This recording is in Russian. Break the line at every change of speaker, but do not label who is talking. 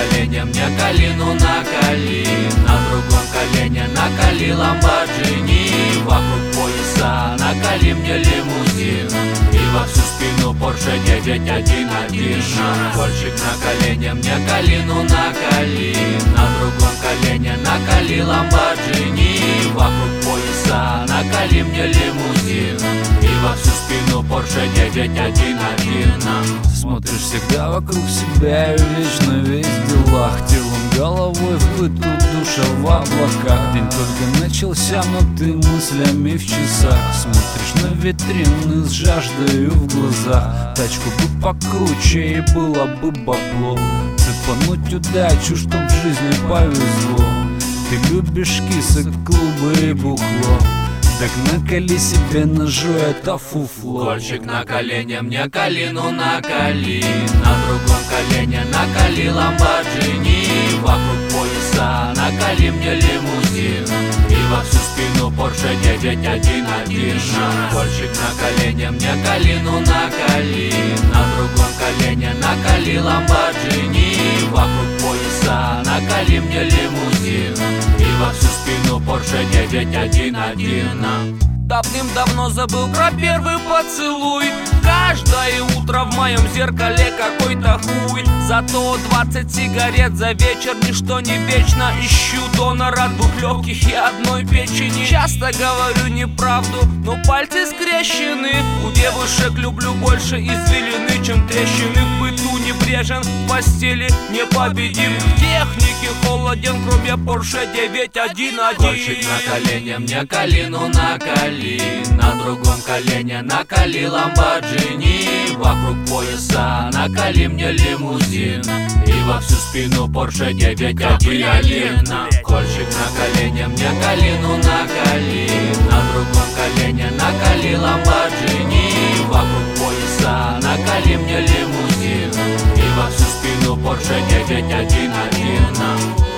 колене мне калину накали, на другом колене накали ламборджини, вокруг пояса накали мне лимузин, и во всю спину Porsche 911. Кольчик на колене мне калину накали, на другом колене накали ламборджини, вокруг пояса накали мне лимузин, и во всю спину Porsche 911.
Смотришь всегда вокруг себя и вечно весь в делах, телом, головой в быту, душа в облаках. День только начался, но ты мыслями в часах. Смотришь на витрины с жаждою в глазах. Тачку бы покруче и было бы бабло, цепануть удачу, чтоб в жизни повезло. Ты любишь кисок, клубы и бухло, так накали себе ножу это фуфло.
Кольчик на колене мне калину накали, на другом колене накали ламборджини, вокруг пояса накали мне лимузин, и во всю спину Porsche 911. Кольчик на колене мне калину накали, на другом колене накали ламборджини, вокруг пояса накали мне лимузин, и во всю спину Porsche 911.
Давным-давно забыл про первый поцелуй. Каждое утро в моем зеркале какой-то хуй. Зато 20 сигарет за вечер, ничто не вечно. Ищу донора от 2 легких и 1 печени. Часто говорю неправду, но пальцы скрещены. У девушек люблю больше извилины, чем трещины. В быту небрежен, в постели непобедим. В технике холоден, кроме Porsche 911.
Кольчик на колене мне калину накали, на другом колене накали ламборджини, вокруг пояса накали мне лимузин, и во всю спину Porsche 911. Кольчик на колене мне калину накали, на другом колене накали ламборджини, вокруг пояса накали мне лимузин, и во всю спину Porsche 911.